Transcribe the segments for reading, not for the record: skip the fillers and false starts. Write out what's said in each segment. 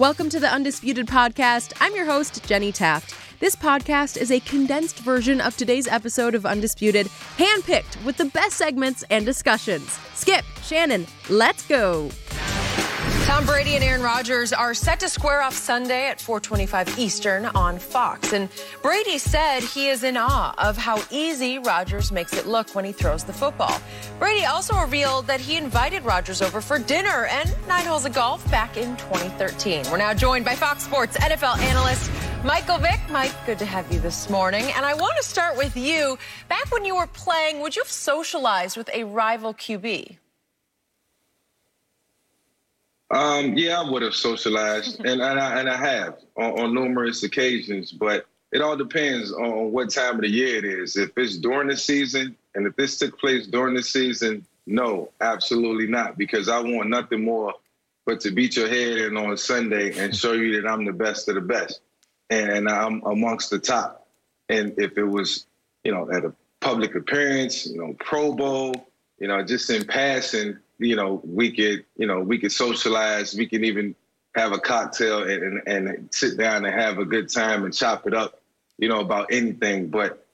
Welcome to the Undisputed Podcast. I'm your host, Jenny Taft. This podcast is a condensed version of today's episode of Undisputed, handpicked with the best segments and discussions. Skip, Shannon, let's go. Tom Brady and Aaron Rodgers are set to square off Sunday at 4:25 Eastern on Fox. And Brady said he is in awe of how easy Rodgers makes it look when he throws the football. Brady also revealed that he invited Rodgers over for dinner and 9 holes of golf back in 2013. We're now joined by Fox Sports NFL analyst Michael Vick. Mike, good to have you this morning. And I want to start with you. Back when you were playing, would you have socialized with a rival QB? Yeah, I would have socialized, and I have on numerous occasions, but it all depends on what time of the year it is. If it's during the season, and if this took place during the season, no, absolutely not, because I want nothing more but to beat your head in on Sunday and show you that I'm the best of the best, and I'm amongst the top. And if it was, at a public appearance, Pro Bowl, just in passing, we could socialize. We can even have a cocktail and sit down and have a good time and chop it up, about anything. But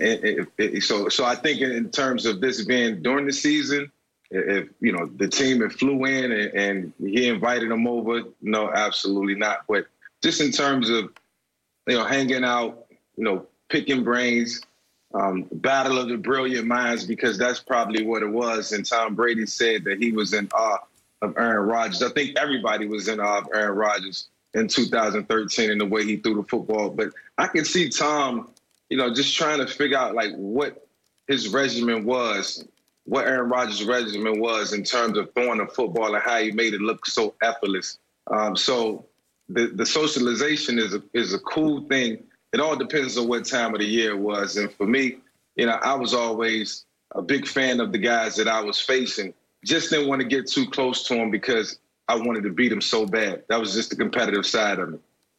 so I think in terms of this being during the season, if, the team had flew in and he invited them over, no, absolutely not. But just in terms of, hanging out, picking brains, battle of the brilliant minds, because that's probably what it was. And Tom Brady said that he was in awe of Aaron Rodgers. I think everybody was in awe of Aaron Rodgers in 2013 and the way he threw the football. But I can see Tom, just trying to figure out what his regimen was, what Aaron Rodgers' regimen was in terms of throwing the football and how he made it look so effortless. So the socialization is a cool thing. It all depends on what time of the year it was. And for me, I was always a big fan of the guys that I was facing. Just didn't want to get too close to them because I wanted to beat them so bad. That was just the competitive side of it.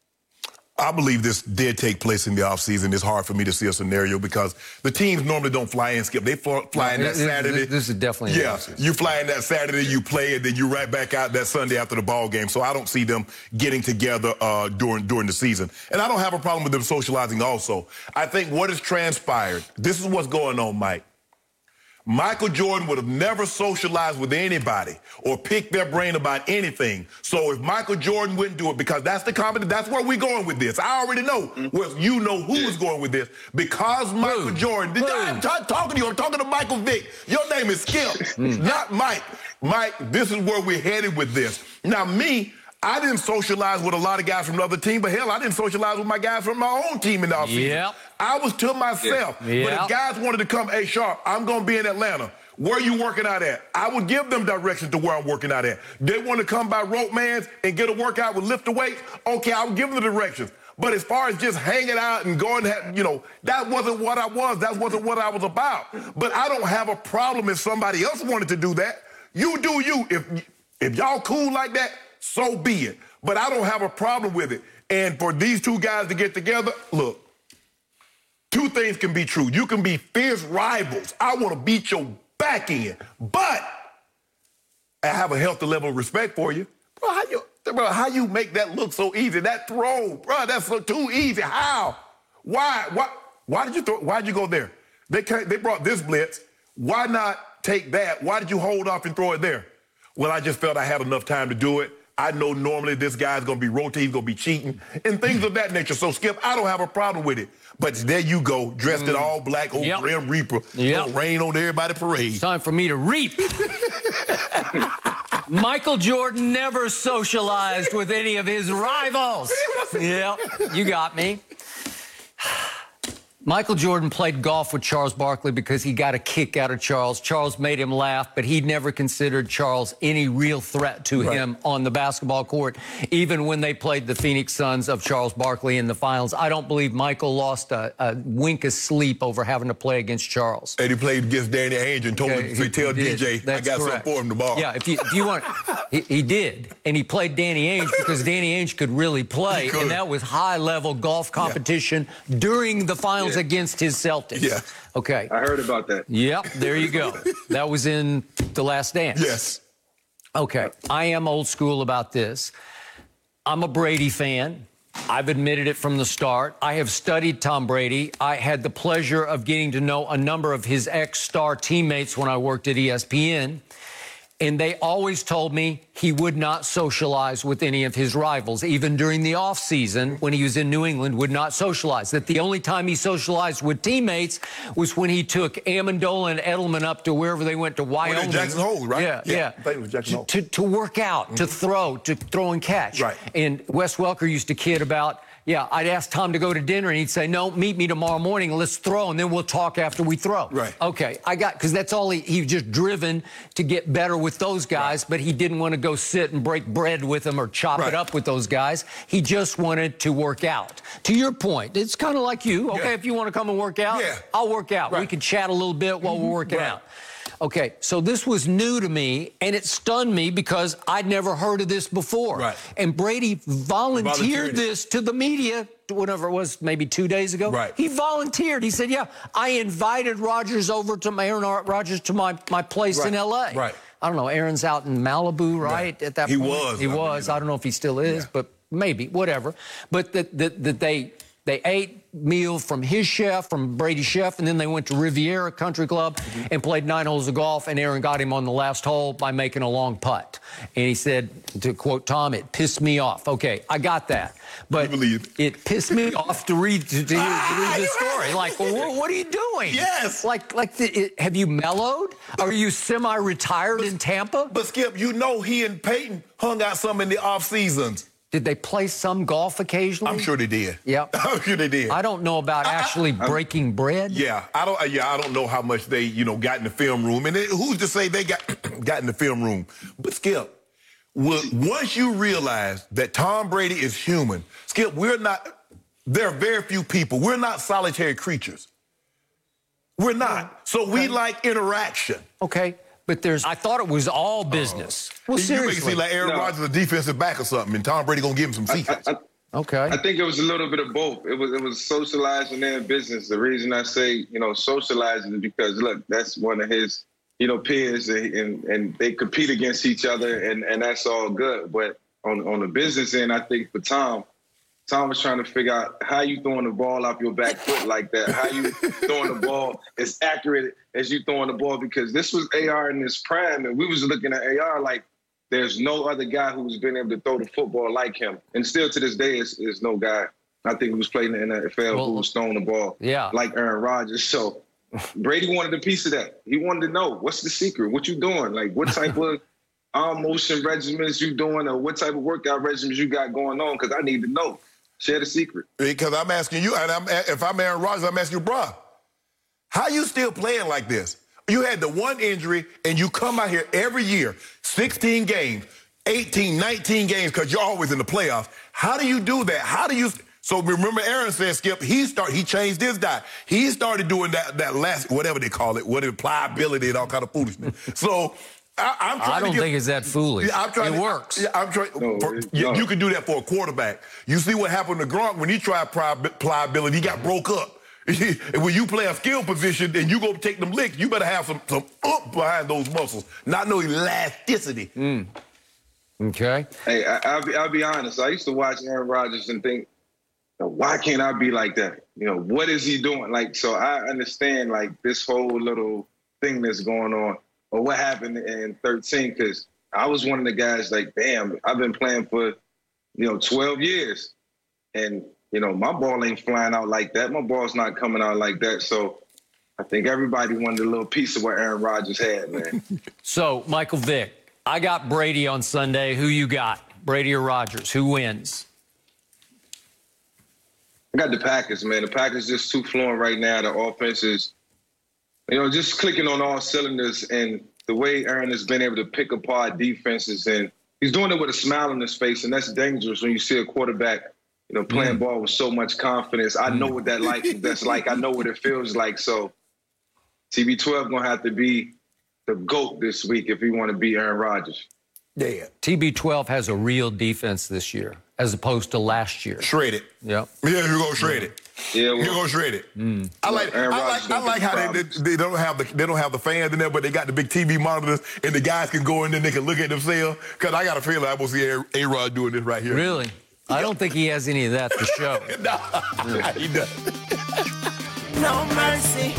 I believe this did take place in the offseason. It's hard for me to see a scenario because the teams normally don't fly in, Skip. They fly in that Saturday. This is definitely you fly in that Saturday, you play, and then you right back out that Sunday after the ball game. So I don't see them getting together during the season. And I don't have a problem with them socializing also. I think what has transpired, this is what's going on, Mike. Michael Jordan would have never socialized with anybody or picked their brain about anything. So if Michael Jordan wouldn't do it, because that's that's where we're going with this. I already know where who is going with this. Because Michael Jordan, I'm talking to you, I'm talking to Michael Vick. Your name is Skip, not Mike. Mike, this is where we're headed with this. Now, I didn't socialize with a lot of guys from the other team, but hell, I didn't socialize with my guys from my own team in the offseason. Yep. I was to myself. Yep. But if guys wanted to come, hey, Sharp, I'm going to be in Atlanta. Where you working out at? I would give them directions to where I'm working out at. They want to come by Rope Man's and get a workout with lift weights? Okay, I would give them the directions. But as far as just hanging out and going, that wasn't what I was. That wasn't what I was about. But I don't have a problem if somebody else wanted to do that. You do you. If y'all cool like that, so be it. But I don't have a problem with it. And for these two guys to get together, look, two things can be true. You can be fierce rivals. I want to beat your back in. But I have a healthy level of respect for you. Bro, how you make that look so easy? That throw, bro, that's too easy. How? Why did you throw? Why'd you go there? They brought this blitz. Why not take that? Why did you hold off and throw it there? Well, I just felt I had enough time to do it. I know normally this guy's going to be rotating, he's going to be cheating, and things of that nature. So, Skip, I don't have a problem with it. But there you go, dressed in all black, old Grim Reaper. Don't rain on everybody parade. It's time for me to reap. Michael Jordan never socialized with any of his rivals. Yeah, you got me. Michael Jordan played golf with Charles Barkley because he got a kick out of Charles. Charles made him laugh, but he never considered Charles any real threat to him on the basketball court, even when they played the Phoenix Suns of Charles Barkley in the finals. I don't believe Michael lost a wink of sleep over having to play against Charles. And he played against Danny Ainge and told him to tell DJ, I got something for him tomorrow. Yeah, if you want, he did. And he played Danny Ainge because Danny Ainge could really play, and that was high-level golf competition during the finals against his Celtics. Yeah. Okay. I heard about that. Yep, there you go. That was in The Last Dance. Yes. Okay. I am old school about this. I'm a Brady fan. I've admitted it from the start. I have studied Tom Brady. I had the pleasure of getting to know a number of his ex-star teammates when I worked at ESPN. And they always told me he would not socialize with any of his rivals. Even during the offseason, when he was in New England, would not socialize. That the only time he socialized with teammates was when he took Amendola and Edelman up to wherever they went to Wyoming. Jackson Hole, right? Yeah. I think it was Jackson Hole. To work out, to throw and catch. Right. And Wes Welker used to kid about, I'd ask Tom to go to dinner, and he'd say, no, meet me tomorrow morning, and let's throw, and then we'll talk after we throw. Right. Okay, because that's all he was just driven to get better with those guys, but he didn't want to go sit and break bread with them or chop it up with those guys. He just wanted to work out. To your point, it's kind of like you. Okay, if you want to come and work out, I'll work out. We can chat a little bit while we're working out. Okay, so this was new to me, and it stunned me because I'd never heard of this before. Right. And Brady volunteered this to the media, whatever it was, maybe 2 days ago. Right. He volunteered. He said, I invited Rodgers over to Aaron Rodgers to my place in L.A. Right. I don't know, Aaron's out in Malibu, right, at that point? He was. I don't know if he still is, but maybe, whatever. But they ate meal from his chef, from Brady's chef, and then they went to Riviera Country Club and played 9 holes of golf, and Aaron got him on the last hole by making a long putt. And he said, to quote Tom, it pissed me off. Okay, I got that. But it pissed me off to read the story. Like, well, what are you doing? Yes. Have you mellowed? Are you semi-retired in Tampa? But, Skip, he and Peyton hung out some in the off seasons. Did they play some golf occasionally? I'm sure they did. Yep. I'm sure they did. I don't know about actually breaking bread. Yeah, I don't know how much they, got in the film room. And who's to say they got in the film room? But Skip, once you realize that Tom Brady is human, Skip, there are very few people. We're not solitary creatures. We're not. So we like interaction. Okay. But I thought it was all business. Well, seriously. You make it seem like Aaron Rodgers is a defensive back or something, and Tom Brady gonna give him some secrets. Okay. I think it was a little bit of both. It was socializing and business. The reason I say, socializing is because, look, that's one of his, peers, and they compete against each other, and that's all good. But on the business end, I think for Tom was trying to figure out how you throwing the ball off your back foot like that, how you throwing the ball as accurate as you throwing the ball, because this was AR in his prime, and we was looking at AR like there's no other guy who's been able to throw the football like him. And still to this day, is no guy, I think, who's playing in the NFL who was throwing the ball like Aaron Rodgers. So Brady wanted a piece of that. He wanted to know, what's the secret? What you doing? Like, what type of arm motion regimens you doing, or what type of workout regimens you got going on? Because I need to know. Share the secret. Because I'm asking you, and if I'm Aaron Rodgers, I'm asking you, bro, how you still playing like this? You had the one injury, and you come out here every year, 16 games, 18, 19 games, because you're always in the playoffs. How do you do that? So remember Aaron said, Skip, he changed his diet. He started doing that last, whatever they call it, pliability and all kind of foolishness. So I don't think it's that foolish. It works. You can do that for a quarterback. You see what happened to Gronk when he tried pliability, he got broke up. And when you play a skill position and you go take them licks, you better have some up behind those muscles, not no elasticity. Okay. Hey, I'll be honest. I used to watch Aaron Rodgers and think, why can't I be like that? What is he doing? Like, so I understand, like, this whole little thing that's going on, or what happened in 13, because I was one of the guys like, damn, I've been playing for, 12 years. And, my ball ain't flying out like that. My ball's not coming out like that. So I think everybody wanted a little piece of what Aaron Rodgers had, man. So, Michael Vick, I got Brady on Sunday. Who you got? Brady or Rodgers? Who wins? I got the Packers, man. The Packers just too fluent right now. The offense is, just clicking on all cylinders, and the way Aaron has been able to pick apart defenses, and he's doing it with a smile on his face, and that's dangerous when you see a quarterback, playing ball with so much confidence. I know what that's like. I know what it feels like. So TB12 going to have to be the GOAT this week if he want to beat Aaron Rodgers. Yeah. TB12 has a real defense this year as opposed to last year. Shred it. Yep. Yeah, you're going to shred it. Yeah, well, you're gonna shred it. I like how they don't have the fans in there, but they got the big TV monitors, and the guys can go in there and they can look at themselves. Because I got a feeling I'm gonna see A-Rod doing this right here. Really? I don't think he has any of that to show. No, he doesn't. No mercy.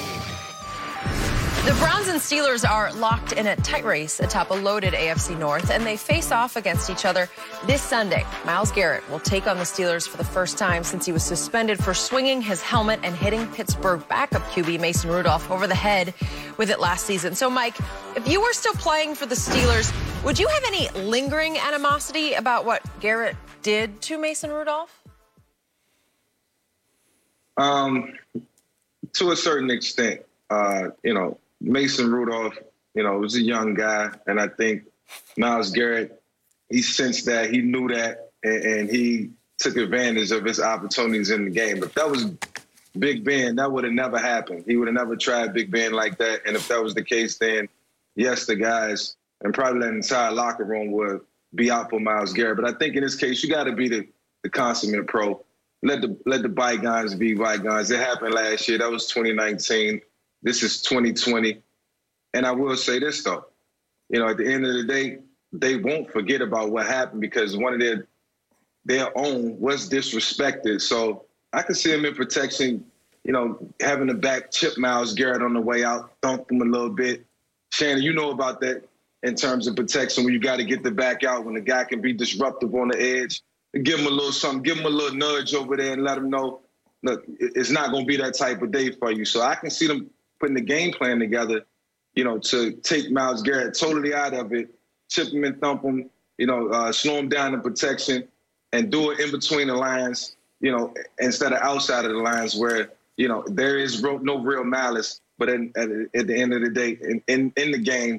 The Browns and Steelers are locked in a tight race atop a loaded AFC North, and they face off against each other this Sunday. Myles Garrett will take on the Steelers for the first time since he was suspended for swinging his helmet and hitting Pittsburgh backup QB Mason Rudolph over the head with it last season. So, Mike, if you were still playing for the Steelers, would you have any lingering animosity about what Garrett did to Mason Rudolph? To a certain extent, Mason Rudolph, was a young guy, and I think Myles Garrett, he sensed that, he knew that, and he took advantage of his opportunities in the game. If that was Big Ben, that would have never happened. He would have never tried Big Ben like that, and if that was the case, then yes, the guys and probably that entire locker room would be out for Myles Garrett. But I think in this case, you got to be the consummate pro. Let the bygones be bygones. It happened last year. That was 2019. This is 2020. And I will say this, though. At the end of the day, they won't forget about what happened because one of their own was disrespected. So I could see him in protection, having to back chip Myles Garrett on the way out, thump him a little bit. Shannon, you know about that in terms of protection when you got to get the back out, when the guy can be disruptive on the edge. Give him a little something, give him a little nudge over there and let him know, look, it's not going to be that type of day for you. So I can see them putting the game plan together, to take Myles Garrett totally out of it, chip him and thump him, slow him down in protection and do it in between the lines, instead of outside of the lines where, there is no real malice. But at the end of the day, in the game,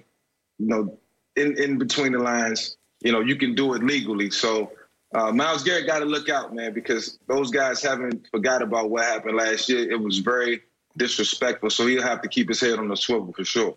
in between the lines, you can do it legally. So Myles Garrett got to look out, man, because those guys haven't forgot about what happened last year. It was very disrespectful, so he'll have to keep his head on the swivel for sure.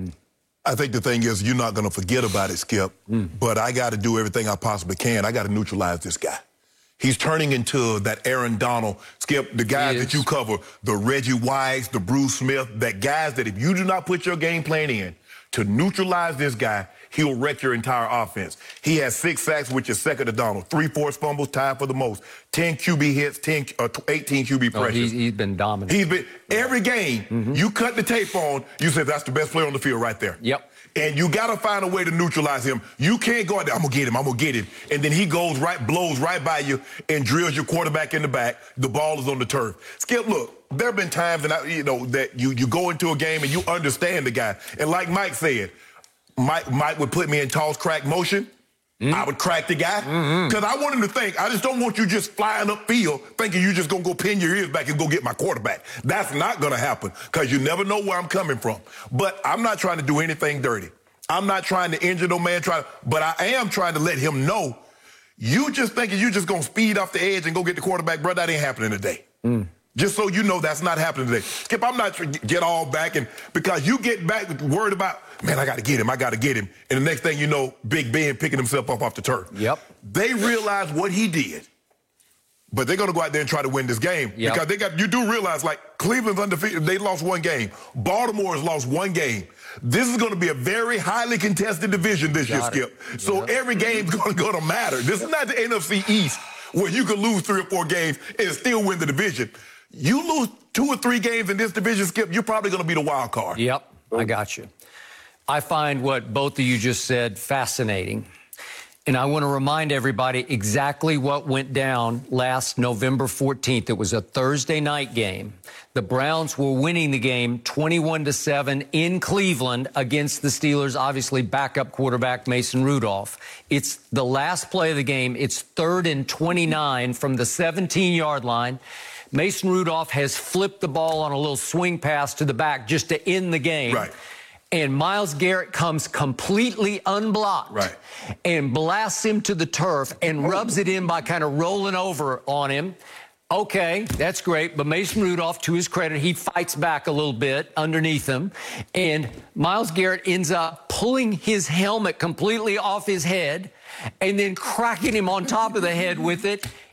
I think the thing is you're not going to forget about it, Skip, but I got to do everything I possibly can. I got to neutralize this guy. He's turning into that Aaron Donald, Skip, the guys that you cover, the Reggie Whites, the Bruce Smith, that guys that if you do not put your game plan in to neutralize this guy, he'll wreck your entire offense. He has 6 sacks, which is second to Donald. 3 forced fumbles, tied for the most. 10 QB hits, 18 QB pressures. He's been dominant. He's been every game. You cut the tape on. You said that's the best player on the field right there. Yep. And you got to find a way to neutralize him. You can't go out there, I'm going to get him. And then he blows right by you and drills your quarterback in the back. The ball is on the turf. Skip, look, there have been times that you go into a game and you understand the guy. And like Mike said, Mike would put me in toss crack motion. I would crack the guy. Because I want him to think, I just don't want you just flying upfield thinking you're just going to go pin your ears back and go get my quarterback. That's not going to happen because you never know where I'm coming from. But I'm not trying to do anything dirty. I'm not trying to injure no man, but I am trying to let him know you just thinking you're just going to speed off the edge and go get the quarterback, bro, that ain't happening today. Just so you know that's not happening today. Skip, I'm not get all back because you get back worried about, man, I got to get him. And the next thing you know, Big Ben picking himself up off the turf. Yep. They realize what he did, but they're going to go out there and try to win this game. Because you do realize, like, Cleveland's undefeated. They lost 1 game. Baltimore has lost 1 game. This is going to be a very highly contested division this year, Skip. So every game's going to matter. This is not the NFC East where you can lose 3 or 4 games and still win the division. You lose 2 or 3 games in this division, Skip, you're probably going to be the wild card. Yep, I got you. I find what both of you just said fascinating. And I want to remind everybody exactly what went down last November 14th. It was a Thursday night game. The Browns were winning the game 21-7 in Cleveland against the Steelers, obviously backup quarterback Mason Rudolph. It's the last play of the game. It's 3rd and 29 from the 17-yard line. Mason Rudolph has flipped the ball on a little swing pass to the back just to end the game. Right. And Myles Garrett comes completely unblocked and blasts him to the turf and rubs it in by kind of rolling over on him. Okay, that's great. But Mason Rudolph, to his credit, he fights back a little bit underneath him. And Myles Garrett ends up pulling his helmet completely off his head and then cracking him on top of the head with it.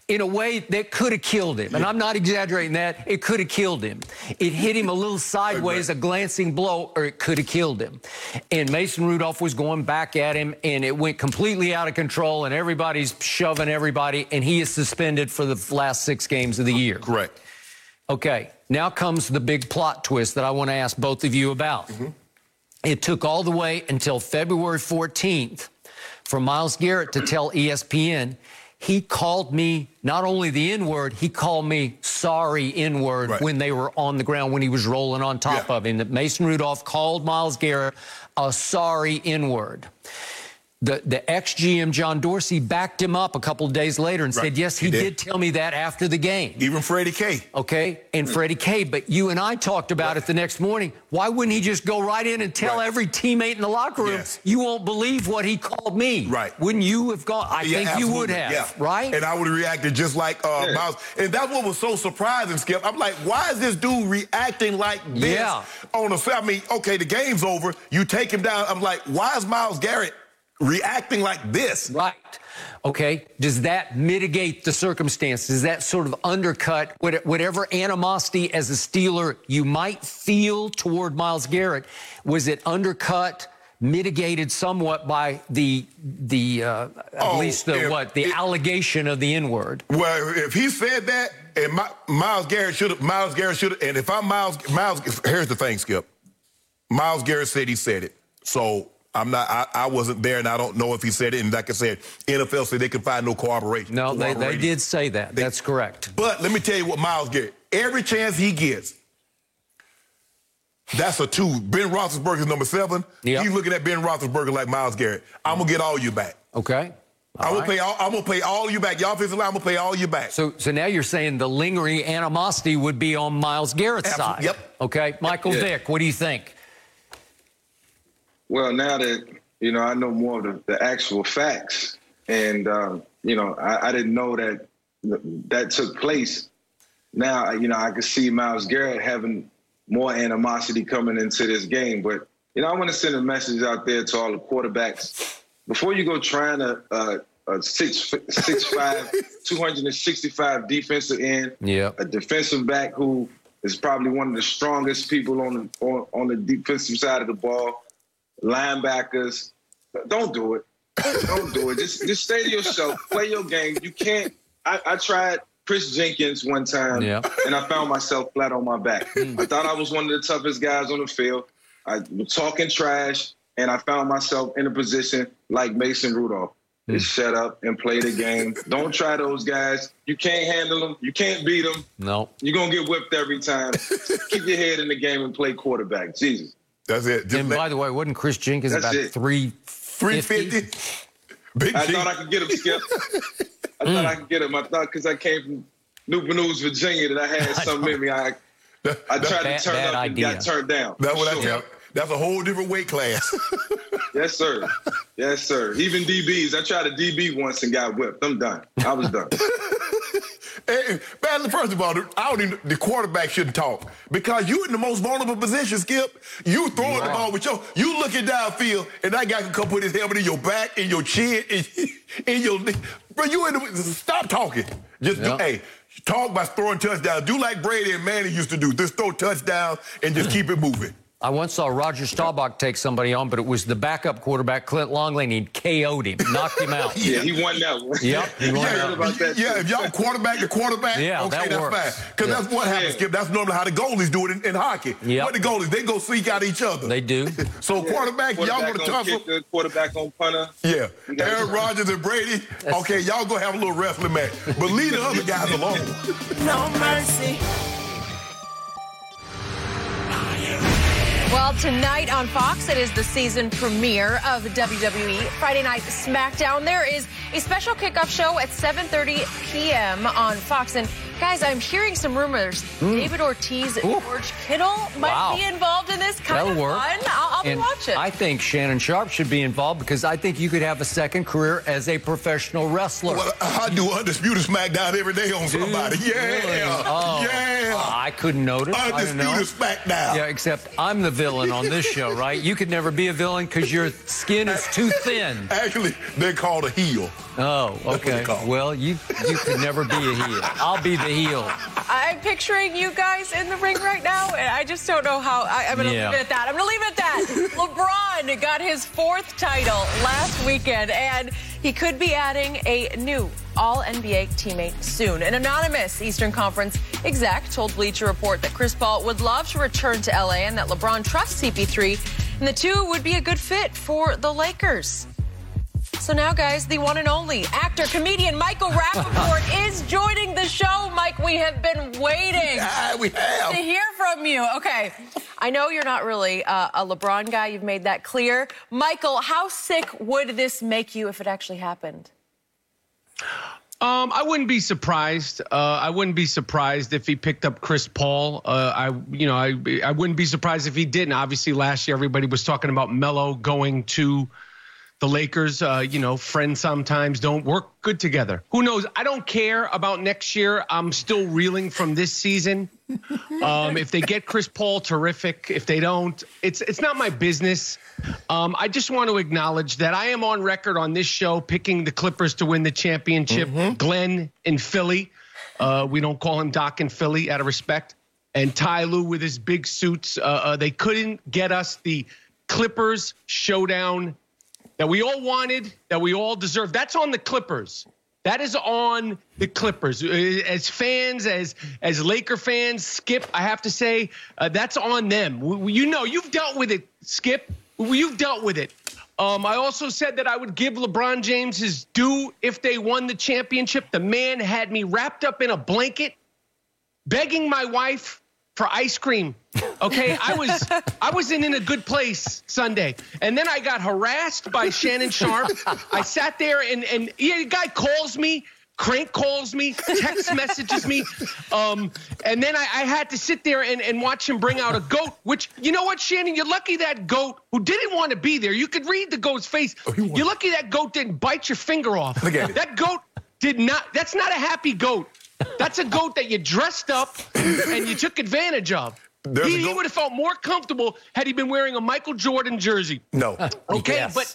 in a way that could have killed him. And I'm not exaggerating that. It could have killed him. It hit him a little sideways, a glancing blow, or it could have killed him. And Mason Rudolph was going back at him, and it went completely out of control, and everybody's shoving everybody, and he is suspended for the last 6 games of the year. Correct. Okay, now comes the big plot twist that I want to ask both of you about. It took all the way until February 14th for Myles Garrett to tell ESPN he called me not only the N-word, he called me sorry N-word when they were on the ground, when he was rolling on top of him. That Mason Rudolph called Myles Garrett a sorry N-word. The ex-GM John Dorsey backed him up a couple of days later and said, yes, he did tell me that after the game. Even Freddie K. Okay, and Freddie K. But you and I talked about it the next morning. Why wouldn't he just go right in and tell every teammate in the locker room, you won't believe what he called me? Right. Wouldn't you have gone? I think you would have, right? And I would have reacted just like Myles. And that's what was so surprising, Skip. I'm like, why is this dude reacting like this? I mean, okay, the game's over. You take him down. I'm like, why is Myles Garrett reacting like this? Right. Okay. Does that mitigate the circumstances? Does that sort of undercut whatever animosity as a Steeler you might feel toward Myles Garrett? Was it undercut, mitigated somewhat by the allegation of the N-word? Well, if he said that, and Myles Garrett should have, and if I'm Myles, here's the thing, Skip. Myles Garrett said he said it. So I wasn't there, and I don't know if he said it. And like I said, NFL said they could find no corroboration. No, they did say that. That's correct. But let me tell you what Myles Garrett, every chance he gets, that's a 2. Ben Roethlisberger's number 7. He's looking at Ben Roethlisberger like Myles Garrett. I'm going to get all you back. Okay. I'm going to pay all you back. Y'all offensive line, I'm going to pay all you back. So now you're saying the lingering animosity would be on Myles Garrett's side. Yep. Okay. Michael Vick, what do you think? Well, now that, I know more of the actual facts, and, I didn't know that took place. Now, I can see Myles Garrett having more animosity coming into this game. But, I want to send a message out there to all the quarterbacks. Before you go trying a 6'5", 265 defensive end, a defensive back who is probably one of the strongest people on the defensive side of the ball, linebackers, don't do it. Don't do it. Just stay to yourself. Play your game. You can't. I tried Chris Jenkins one time, and I found myself flat on my back. I thought I was one of the toughest guys on the field. I was talking trash, and I found myself in a position like Mason Rudolph. Just shut up and play the game. Don't try those guys. You can't handle them. You can't beat them. No. You're going to get whipped every time. Keep your head in the game and play quarterback. Jesus. That's it. And by the way, wasn't Chris Jenkins about 350? I thought I could get him, Skip. I thought I could get him. I thought because I came from Newport News, Virginia, that I had something in me. I tried to turn up and got turned down. That's what I tell. That's a whole different weight class. Yes, sir. Yes, sir. Even DBs. I tried a DB once and got whipped. I'm done. I was done. Hey, first of all, the quarterback shouldn't talk because you're in the most vulnerable position, Skip. You throwing the ball with you looking downfield, and that guy can come put his helmet in your back, in your chin, in your. Bro, stop talking. Just talk by throwing touchdowns. Do like Brady and Manning used to do. Just throw touchdowns and just keep it moving. I once saw Roger Staubach take somebody on, but it was the backup quarterback, Clint Longley, and he KO'd him, knocked him out. Yeah, he won that one. Yep, he won that. If y'all quarterback to quarterback, okay, that's fine. Because that's what happens, Skip. That's normally how the goalies do it in hockey. Yep. What the goalies, they go seek out each other. They do. So quarterback, y'all going to tussle. Quarterback on punter. Yeah. Aaron Rodgers and Brady, okay, y'all going to have a little wrestling match. But leave the other guys alone. No mercy. Well, tonight on Fox, it is the season premiere of WWE Friday Night SmackDown. There is a special kickoff show at 7:30 p.m. on Fox, and Guys, I'm hearing some rumors. David Ortiz and George Kittle might be involved in this. Kind of fun. I'll be watching. I think Shannon Sharpe should be involved because I think you could have a second career as a professional wrestler. Well, I do Undisputed SmackDown every day on somebody. I couldn't notice. Undisputed SmackDown. Yeah, except I'm the villain on this show, right? You could never be a villain because your skin is too thin. Actually, they're called a heel. Oh, okay. Well, you could never be a heel. I'll be the heel. I'm picturing you guys in the ring right now, and I just don't know how. I'm going to leave it at that. LeBron got his 4th title last weekend, and he could be adding a new All-NBA teammate soon. An anonymous Eastern Conference exec told Bleacher Report that Chris Paul would love to return to LA and that LeBron trusts CP3, and the two would be a good fit for the Lakers. So now, guys, the one and only actor, comedian Michael Rappaport is joining the show. Mike, we have been waiting to hear from you. Okay, I know you're not really a LeBron guy. You've made that clear. Michael, how sick would this make you if it actually happened? I wouldn't be surprised. I wouldn't be surprised if he picked up Chris Paul. I wouldn't be surprised if he didn't. Obviously, last year everybody was talking about Melo going to the Lakers. Friends sometimes don't work good together. Who knows? I don't care about next year. I'm still reeling from this season. If they get Chris Paul, terrific. If they don't, it's not my business. I just want to acknowledge that I am on record on this show picking the Clippers to win the championship. Glenn in Philly. We don't call him Doc in Philly out of respect. And Ty Lue with his big suits. They couldn't get us the Clippers showdown that we all wanted, that we all deserved. That's on the Clippers. That is on the Clippers. As fans, as Laker fans, Skip, I have to say, that's on them. You've dealt with it, Skip. You've dealt with it. I also said that I would give LeBron James his due if they won the championship. The man had me wrapped up in a blanket, begging my wife for ice cream. Okay, I was in a good place Sunday, and then I got harassed by Shannon Sharpe. I sat there and the guy calls me, Crank calls me, text messages me, and then I had to sit there and watch him bring out a goat. Which, you know what, Shannon, you're lucky that goat who didn't want to be there. You could read the goat's face. You're lucky that goat didn't bite your finger off. That goat did not. That's not a happy goat. That's a goat that you dressed up and you took advantage of. He would have felt more comfortable had he been wearing a Michael Jordan jersey. No. Okay, yes. But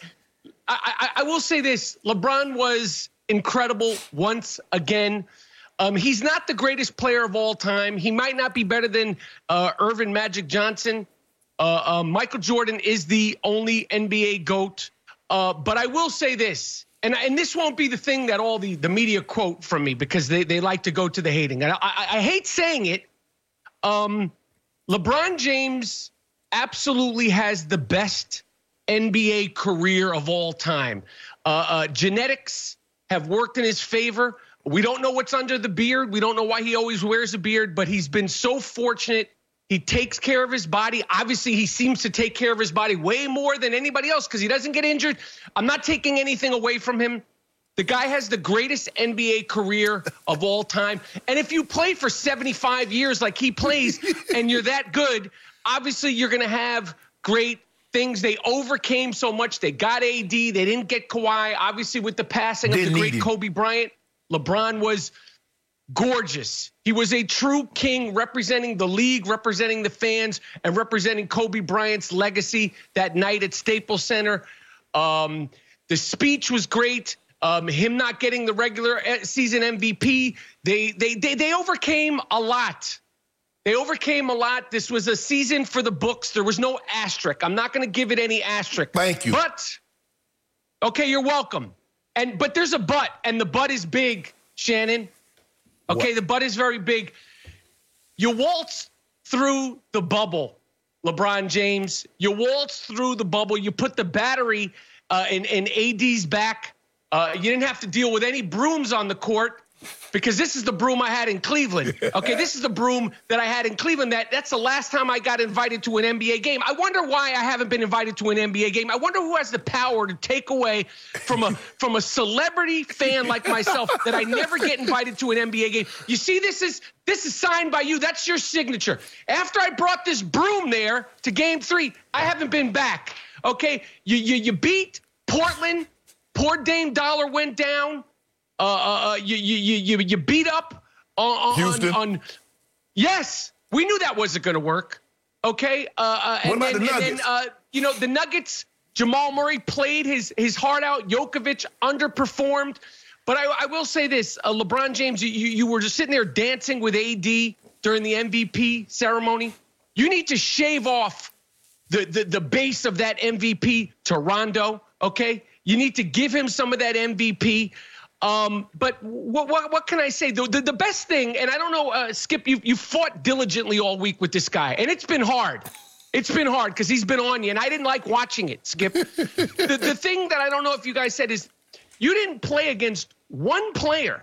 I will say this. LeBron was incredible once again. He's not the greatest player of all time. He might not be better than Irvin Magic Johnson. Michael Jordan is the only NBA GOAT. But I will say this. And this won't be the thing that all the media quote from me because they like to go to the hating. And I hate saying it. LeBron James absolutely has the best NBA career of all time. Genetics have worked in his favor. We don't know what's under the beard. We don't know why he always wears a beard, but he's been so fortunate. He takes care of his body. Obviously, he seems to take care of his body way more than anybody else because he doesn't get injured. I'm not taking anything away from him. The guy has the greatest NBA career of all time. And if you play for 75 years like he plays and you're that good, obviously you're going to have great things. They overcame so much. They got AD. They didn't get Kawhi. Obviously, with the passing of the great Kobe Bryant, LeBron was gorgeous. He was a true king representing the league, representing the fans, and representing Kobe Bryant's legacy that night at Staples Center. The speech was great. Him not getting the regular season MVP. They overcame a lot. They overcame a lot. This was a season for the books. There was no asterisk. I'm not going to give it any asterisk. Thank you. But, okay, you're welcome. But there's a but, and the but is big, Shannon. Okay, the but is very big. You waltz through the bubble, LeBron James. You waltz through the bubble. You put the battery in AD's back. You didn't have to deal with any brooms on the court. because this is the broom I had in Cleveland. Okay, this is the broom that I had in Cleveland. That's the last time I got invited to an NBA game. I wonder why I haven't been invited to an NBA game. I wonder who has the power to take away from a celebrity fan like myself that I never get invited to an NBA game. You see, this is signed by you. That's your signature. After I brought this broom there to Game 3, I haven't been back. Okay, you beat Portland. Poor Dame Dollar went down. You beat up on Houston. Yes, we knew that wasn't going to work. Okay. What about the Nuggets? The Nuggets. Jamal Murray played his heart out. Jokovic underperformed. But I will say this: LeBron James, you were just sitting there dancing with AD during the MVP ceremony. You need to shave off the base of that MVP to Rondo. Okay. You need to give him some of that MVP. But what can I say? The best thing, and I don't know, Skip, you fought diligently all week with this guy, and it's been hard. It's been hard because he's been on you, and I didn't like watching it, Skip. The thing that I don't know if you guys said is you didn't play against one player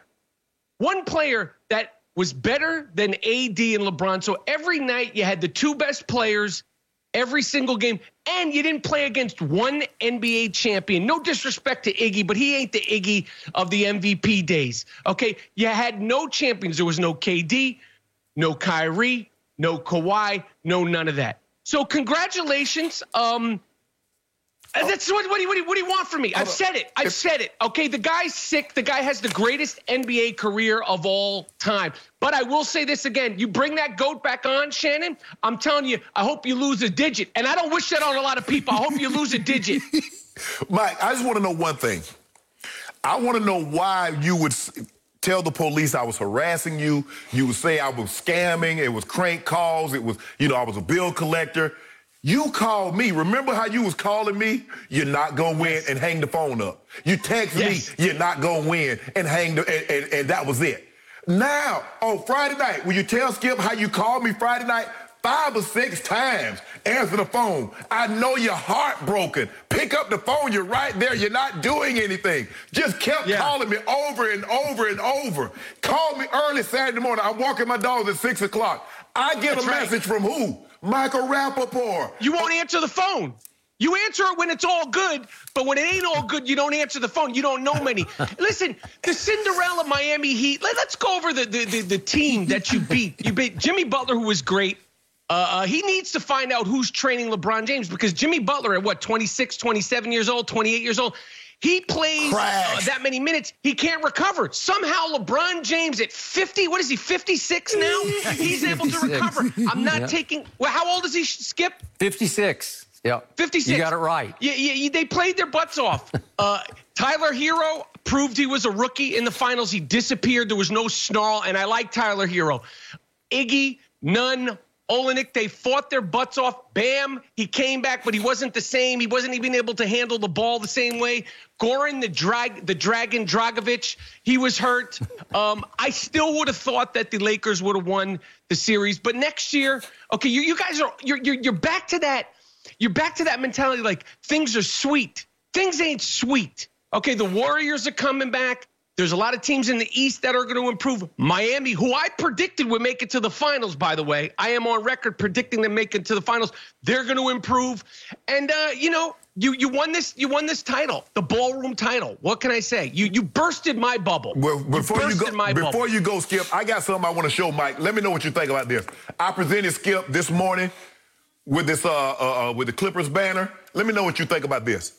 that was better than AD and LeBron. So every night you had the two best players every single game, and you didn't play against one NBA champion. No disrespect to Iggy, but he ain't the Iggy of the MVP days. Okay, you had no champions. There was no KD, no Kyrie, no Kawhi, no none of that. So congratulations. That's what do you want from me? I've said it. Okay, the guy's sick. The guy has the greatest NBA career of all time. But I will say this again. You bring that GOAT back on, Shannon, I'm telling you, I hope you lose a digit. And I don't wish that on a lot of people. I hope you lose a digit. Mike, I just want to know one thing. I want to know why you would tell the police I was harassing you. You would say I was scamming. It was crank calls. It was, I was a bill collector. You called me. Remember how you was calling me? You're not going to win, and hang the phone up. You text me, you're not going to win, and and that was it. Now, on Friday night, will you tell Skip how you called me Friday night 5 or 6 times? Answer the phone. I know you're heartbroken. Pick up the phone. You're right there. You're not doing anything. Just kept calling me over and over and over. Called me early Saturday morning. I'm walking my dogs at 6 o'clock. I get a message from who? Michael Rappaport. You won't answer the phone. You answer it when it's all good, but when it ain't all good, you don't answer the phone. You don't know many. Listen, the Cinderella Miami Heat, let's go over the team that you beat. You beat Jimmy Butler, who was great. He needs to find out who's training LeBron James, because Jimmy Butler at 26, 27 years old, 28 years old, he plays that many minutes. He can't recover. Somehow LeBron James at 50, what is he, 56 now? He's able to recover. I'm not taking, well, how old is he, Skip? 56. Yeah. 56. You got it right. Yeah, they played their butts off. Tyler Hero proved he was a rookie in the finals. He disappeared. There was no snarl, and I like Tyler Hero. Iggy, none. Olenek, they fought their butts off. Bam, he came back, but he wasn't the same. He wasn't even able to handle the ball the same way. Goran, the Dragon Dragic, he was hurt. I still would have thought that the Lakers would have won the series, but next year, okay, you guys are you're back to that. You're back to that mentality, like things are sweet. Things ain't sweet. Okay, the Warriors are coming back. There's a lot of teams in the East that are going to improve. Miami, who I predicted would make it to the finals, by the way. I am on record predicting them make it to the finals. They're going to improve. And, you won this title, the ballroom title. What can I say? You bursted my bubble. Well, before you go, Skip, I got something I want to show Mike. Let me know what you think about this. I presented Skip this morning with this with the Clippers banner. Let me know what you think about this.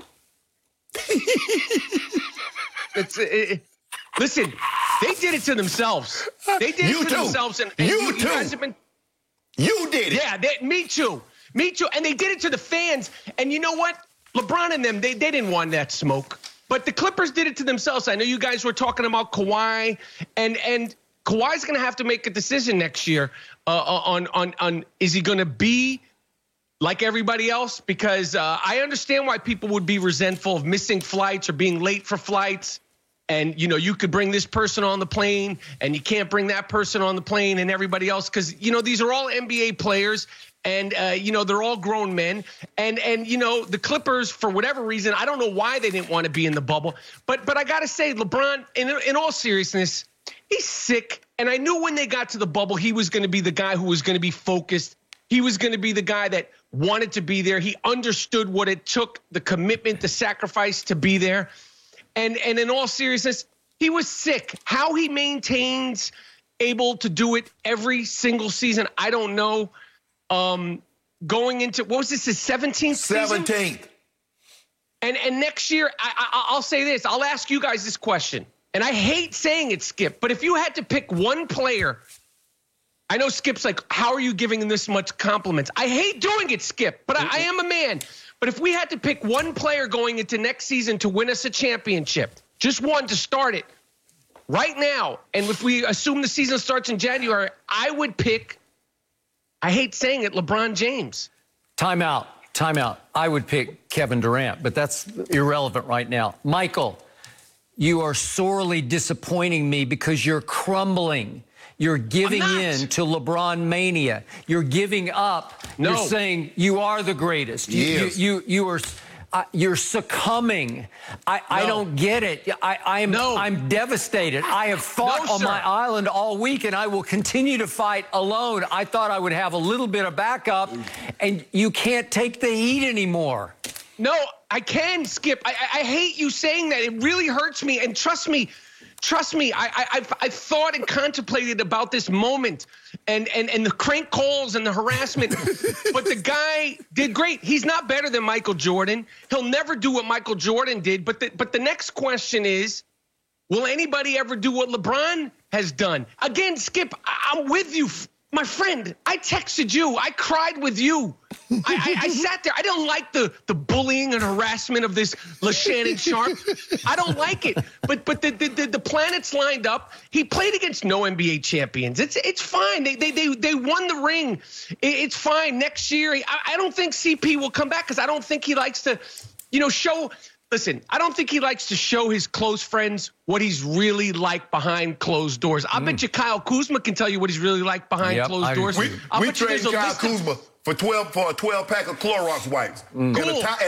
Listen, they did it to themselves. They did it to themselves. And you guys have been. You did it. Yeah, me too. Me too. And they did it to the fans. And you know what? LeBron and them, they didn't want that smoke. But the Clippers did it to themselves. I know you guys were talking about Kawhi. And Kawhi's going to have to make a decision next year on is he going to be like everybody else? Because I understand why people would be resentful of missing flights or being late for flights. And, you know, you could bring this person on the plane and you can't bring that person on the plane and everybody else because, you know, these are all NBA players and, you know, they're all grown men. And you know, the Clippers, for whatever reason, I don't know why they didn't want to be in the bubble. But I got to say, LeBron, in all seriousness, he's sick. And I knew when they got to the bubble, he was going to be the guy who was going to be focused. He was going to be the guy that wanted to be there. He understood what it took, the commitment, the sacrifice to be there. And in all seriousness, he was sick. How he maintains able to do it every single season, I don't know. Going into, what was this, his 17th season? 17th. And next year, I'll say this. I'll ask you guys this question. And I hate saying it, Skip, but if you had to pick one player, I know Skip's like, how are you giving him this much compliments? I hate doing it, Skip, but I am a man. But if we had to pick one player going into next season to win us a championship, just one to start it right now, and if we assume the season starts in January, I would pick, I hate saying it, LeBron James. Timeout. I would pick Kevin Durant, but that's irrelevant right now. Michael, you are sorely disappointing me because you're crumbling. You're giving in to LeBron mania. You're giving up. No. You're saying you are the greatest. Yes. You're succumbing. I don't get it. I'm devastated. I have fought on my island all week, and I will continue to fight alone. I thought I would have a little bit of backup, and you can't take the heat anymore. No, I can, Skip. I hate you saying that. It really hurts me. And trust me, I've thought and contemplated about this moment and the crank calls and the harassment. But the guy did great. He's not better than Michael Jordan. He'll never do what Michael Jordan did. But the next question is, will anybody ever do what LeBron has done? Again, Skip, I'm with you. My friend, I texted you. I cried with you. I sat there. I don't like the bullying and harassment of this LeShannon Sharp. I don't like it. But the planets lined up. He played against no NBA champions. It's fine. They won the ring. It's fine. Next year, I don't think CP will come back because I don't think he likes to, show. Listen, I don't think he likes to show his close friends what he's really like behind closed doors. I bet you Kyle Kuzma can tell you what he's really like behind closed doors. We traded Kyle Kuzma for a 12-pack of Clorox wipes and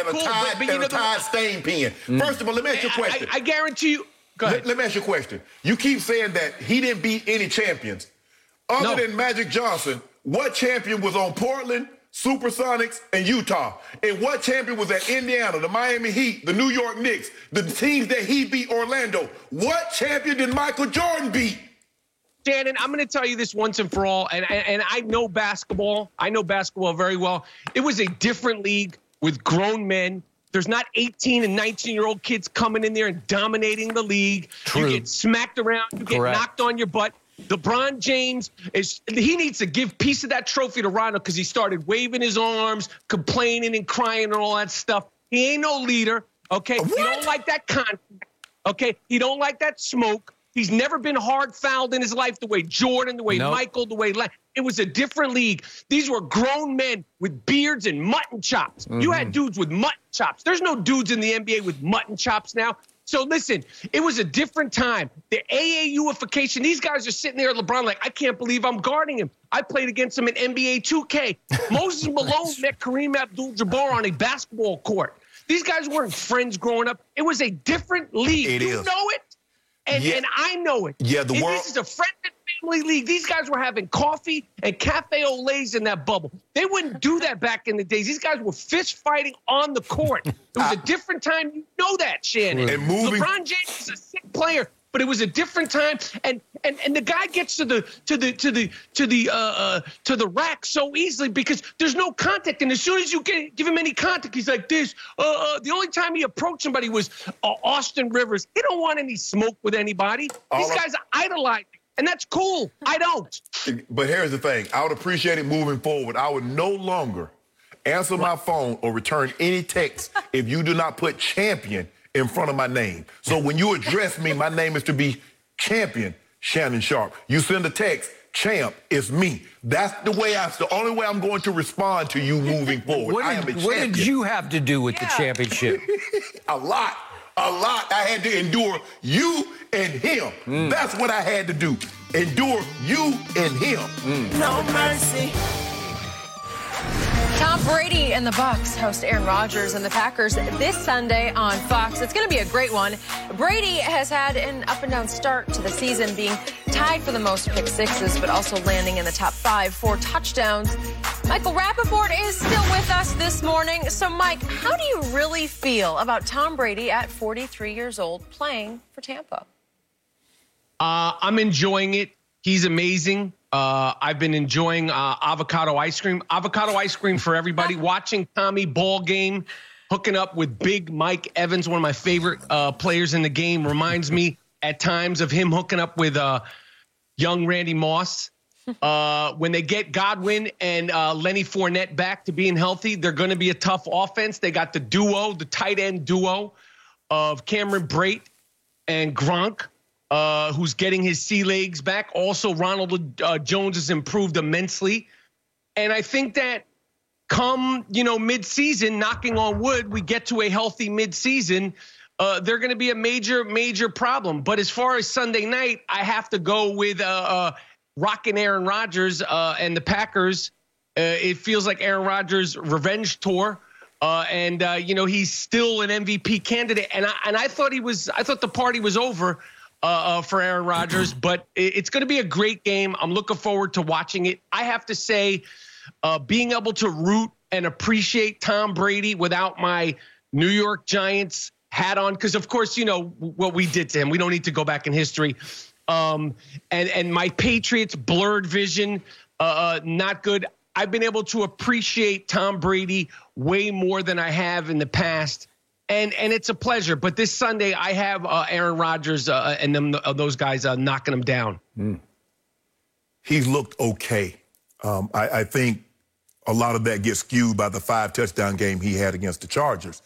a Tide stain pen. First of all, let me ask you a question. I guarantee you. Go ahead. Let me ask you a question. You keep saying that he didn't beat any champions. Other than Magic Johnson, what champion was on Portland, Supersonics, and Utah? And what champion was at Indiana, the Miami Heat, the New York Knicks, the teams that he beat, Orlando? What champion did Michael Jordan beat? Shannon, I'm going to tell you this once and for all, and I know basketball. I know basketball very well. It was a different league with grown men. There's not 18 and 19-year-old kids coming in there and dominating the league. True. You get smacked around. You get knocked on your butt. LeBron James, he needs to give piece of that trophy to Rondo because he started waving his arms, complaining and crying and all that stuff. He ain't no leader, okay? What? He don't like that contact, okay? He don't like that smoke. He's never been hard fouled in his life the way Jordan, the way Michael, the way it was a different league. These were grown men with beards and mutton chops. You had dudes with mutton chops. There's no dudes in the NBA with mutton chops now. So listen, it was a different time. The AAUification, these guys are sitting there, LeBron, like, I can't believe I'm guarding him. I played against him in NBA 2K. Moses Malone met Kareem Abdul-Jabbar on a basketball court. These guys weren't friends growing up. It was a different league. You know it, and I know it. Yeah, This is a friend and family league. These guys were having coffee and cafe au laits in that bubble. They wouldn't do that back in the days. These guys were fist fighting on the court. It was a different time. You know that, Shannon. And LeBron James is a sick player, but it was a different time. And the guy gets to the rack so easily because there's no contact. And as soon as you give him any contact, he's like this. The only time he approached somebody was Austin Rivers. He don't want any smoke with anybody. These guys idolize him. And that's cool. I don't. But here's the thing. I would appreciate it moving forward. I would no longer answer my phone or return any text if you do not put champion in front of my name. So when you address me, my name is to be Champion Shannon Sharp. You send a text, champ, it's me. That's the only way I'm going to respond to you moving forward. What did you have to do with the championship? A lot. a lot. I had to endure you and him. That's what I had to do. Endure you and him. No mercy. Tom Brady and the Bucs host Aaron Rodgers and the Packers this Sunday on Fox. It's going to be a great one. Brady has had an up-and-down start to the season, being tied for the most pick sixes, but also landing in the top 5 for touchdowns. Michael Rappaport is still with us this morning. So, Mike, how do you really feel about Tom Brady at 43 years old playing for Tampa? I'm enjoying it. He's amazing. I've been enjoying avocado ice cream. Avocado ice cream for everybody. Watching Tommy ball game, hooking up with Big Mike Evans, one of my favorite players in the game, reminds me at times of him hooking up with young Randy Moss. When they get Godwin and Lenny Fournette back to being healthy, they're going to be a tough offense. They got the duo, the tight end duo of Cameron Brate and Gronk. Who's getting his sea legs back. Also, Ronald Jones has improved immensely. And I think that come, mid-season, knocking on wood, we get to a healthy mid-season, they're going to be a major, major problem. But as far as Sunday night, I have to go with rocking Aaron Rodgers and the Packers. It feels like Aaron Rodgers' revenge tour. He's still an MVP candidate. And I thought the party was over for Aaron Rodgers, but it's going to be a great game. I'm looking forward to watching it. I have to say, being able to root and appreciate Tom Brady without my New York Giants hat on, because of course, what we did to him. We don't need to go back in history. And my Patriots blurred vision, not good. I've been able to appreciate Tom Brady way more than I have in the past. And it's a pleasure. But this Sunday, I have Aaron Rodgers and those guys knocking him down. He's looked okay. I think a lot of that gets skewed by the 5-touchdown game he had against the Chargers.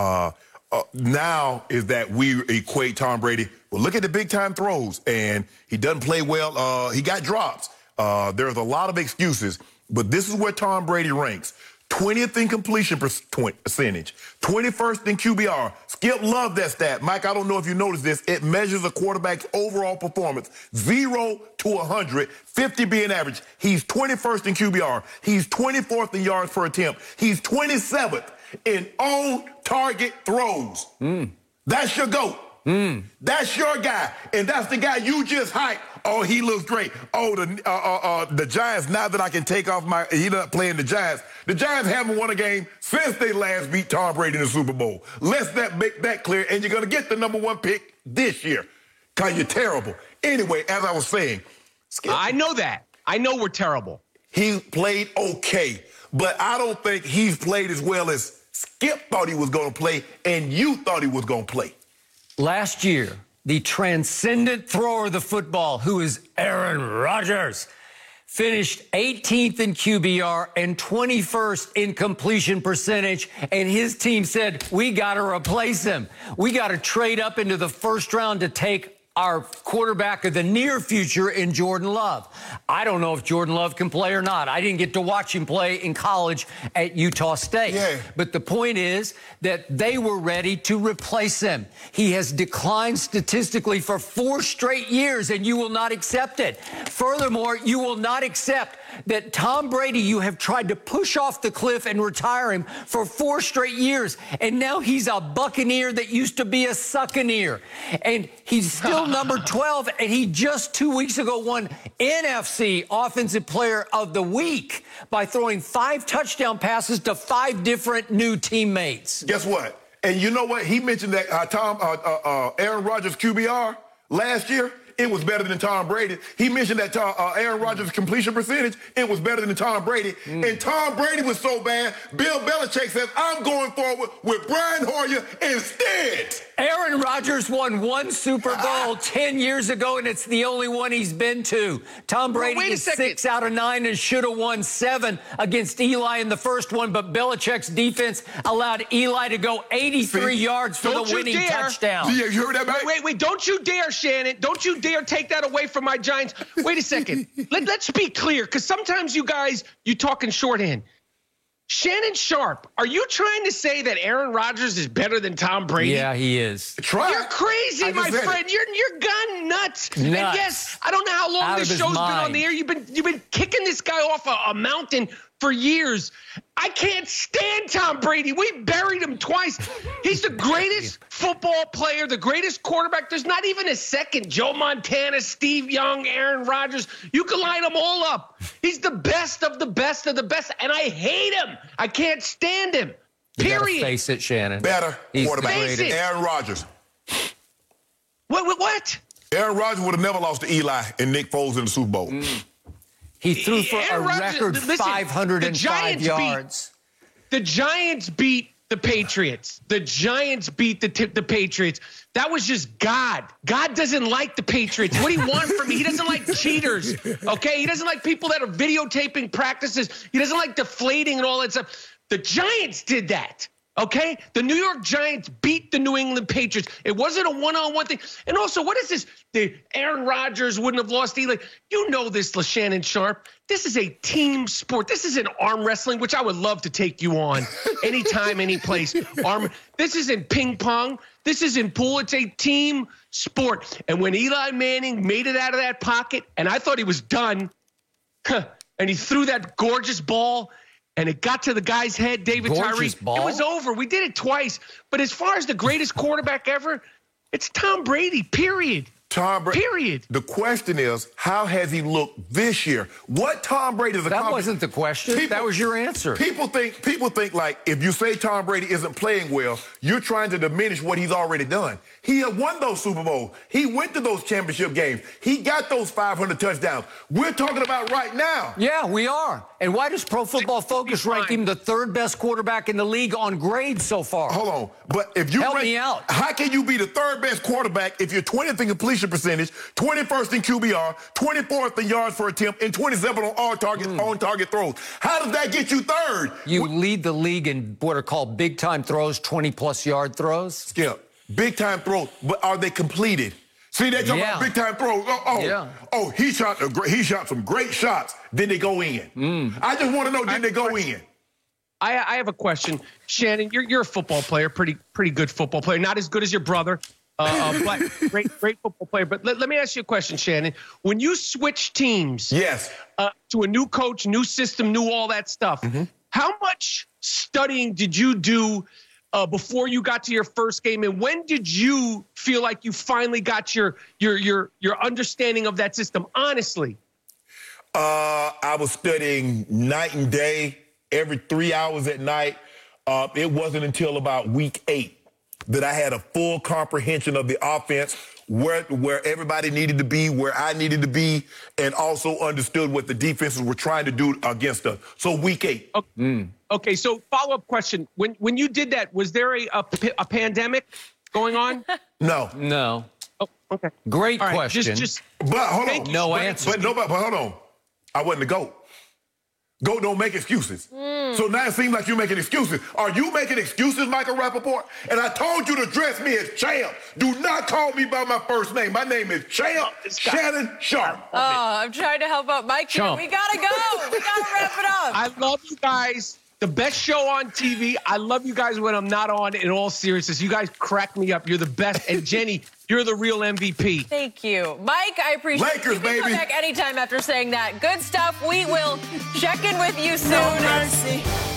Now is that we equate Tom Brady. Well, look at the big-time throws, and he doesn't play well. He got drops. There's a lot of excuses, but this is where Tom Brady ranks. 20th in completion percentage, 21st in QBR. Skip loved that stat. Mike, I don't know if you noticed this. It measures a quarterback's overall performance, 0 to 100, 50 being average. He's 21st in QBR. He's 24th in yards per attempt. He's 27th in on-target throws. That's your GOAT. That's your guy, and that's the guy you just hyped. Oh, he looks great. Oh, the Giants, now that I can take off he's not playing the Giants. The Giants haven't won a game since they last beat Tom Brady in the Super Bowl. Let's make that clear, and you're going to get the #1 pick this year because you're terrible. Anyway, as I was saying. Skip, I know that. I know we're terrible. He played okay, but I don't think he's played as well as Skip thought he was going to play and you thought he was going to play. Last year, the transcendent thrower of the football, who is Aaron Rodgers, finished 18th in QBR and 21st in completion percentage, and his team said, we got to replace him. We got to trade up into the first round to take our quarterback of the near future in Jordan Love. I don't know if Jordan Love can play or not. I didn't get to watch him play in college at Utah State. Yeah. But the point is that they were ready to replace him. He has declined statistically for 4 straight years, and you will not accept it. Furthermore, you will not accept that Tom Brady, you have tried to push off the cliff and retire him for 4 straight years, and now he's a Buccaneer that used to be a Succaneer. And he's still number 12, and he just 2 weeks ago won NFC Offensive Player of the Week by throwing 5 touchdown passes to 5 different new teammates. Guess what? And you know what? He mentioned that Aaron Rodgers' QBR last year. It was better than Tom Brady. He mentioned that Aaron Rodgers' completion percentage, it was better than Tom Brady. And Tom Brady was so bad, Bill Belichick says, I'm going forward with Brian Hoyer instead. Aaron Rodgers won 1 Super Bowl 10 years ago, and it's the only one he's been to. Tom Brady is 6 out of 9 and should have won 7 against Eli in the first one, but Belichick's defense allowed Eli to go 83 yards for the winning touchdown. Yeah, you heard that, Mike? Wait, don't you dare, Shannon. Don't you dare take that away from my Giants. Wait a second. Let's be clear, because sometimes you guys, you talk in shorthand. Shannon Sharp, are you trying to say that Aaron Rodgers is better than Tom Brady? Yeah, he is. You're crazy, my friend. You're gone nuts. And yes, I don't know how long this show's been on the air. You've been kicking this guy off a mountain for years. I can't stand Tom Brady. We buried him twice. He's the greatest football player, the greatest quarterback. There's not even a second. Joe Montana, Steve Young, Aaron Rodgers. You can line them all up. He's the best of the best of the best, and I hate him. I can't stand him. Period. You gotta face it, Shannon. Better quarterback. Face it. Aaron Rodgers. What? Aaron Rodgers would have never lost to Eli and Nick Foles in the Super Bowl. He threw for a record 505 yards. The Giants beat the Patriots. The Giants beat the Patriots. That was just God. God doesn't like the Patriots. What do you want from me? He doesn't like cheaters, okay? He doesn't like people that are videotaping practices. He doesn't like deflating and all that stuff. The Giants did that. Okay, the New York Giants beat the New England Patriots. It wasn't a one-on-one thing. And also, what is this? The Aaron Rodgers wouldn't have lost Eli. You know this, Shannon Sharp. This is a team sport. This isn't arm wrestling, which I would love to take you on anytime, any place. This isn't ping pong. This isn't pool. It's a team sport. And when Eli Manning made it out of that pocket, and I thought he was done, and he threw that gorgeous ball, and it got to the guy's head, David Tyree. It was over. We did it twice. But as far as the greatest quarterback ever, it's Tom Brady, period. Tom Brady. Period. The question is, how has he looked this year? What Tom Brady is accomplished? That wasn't the question. That was your answer. People think like if you say Tom Brady isn't playing well, you're trying to diminish what he's already done. He had won those Super Bowls. He went to those championship games. He got those 500 touchdowns. We're talking about right now. Yeah, we are. And why does Pro Football Focus rank him the third best quarterback in the league on grades so far? Hold on. But if you help me out, how can you be the third best quarterback if you're 20th in completion percentage, 21st in QBR, 24th in yards per attempt, and 27th on all target on target throws? How does that get you third? You lead the league in what are called big time throws, 20+ yard throws. Skip, big time throws, but are they completed? See, they talk about big time throws. He shot some great shots. Did they go in? I just want to know, did they go in? I have a question, Shannon. You're a football player, pretty good football player. Not as good as your brother, but great football player. But let me ask you a question, Shannon. When you switch teams, to a new coach, new system, new all that stuff, how much studying did you do before you got to your first game, and when did you feel like you finally got your understanding of that system? Honestly, I was studying night and day, every 3 hours at night. It wasn't until about week 8 that I had a full comprehension of the offense, where everybody needed to be, where I needed to be, and also understood what the defenses were trying to do against us. So week 8. Okay, so follow-up question. When you did that, was there a pandemic going on? No. Oh, okay. Great question. But hold on. No answer. But hold on. I wasn't the GOAT. GOAT don't make excuses. So now it seems like you're making excuses. Are you making excuses, Michael Rappaport? And I told you to address me as Champ. Do not call me by my first name. My name is Champ Shannon Sharp. Oh, I'm trying to help out Mike here. We gotta go. We gotta wrap it up. I love you guys. The best show on TV. I love you guys when I'm not on, in all seriousness. You guys crack me up. You're the best. And Jenny, you're the real MVP. Thank you. Mike, I appreciate it. Lakers, baby. Come back anytime after saying that. Good stuff. We will check in with you soon. No mercy.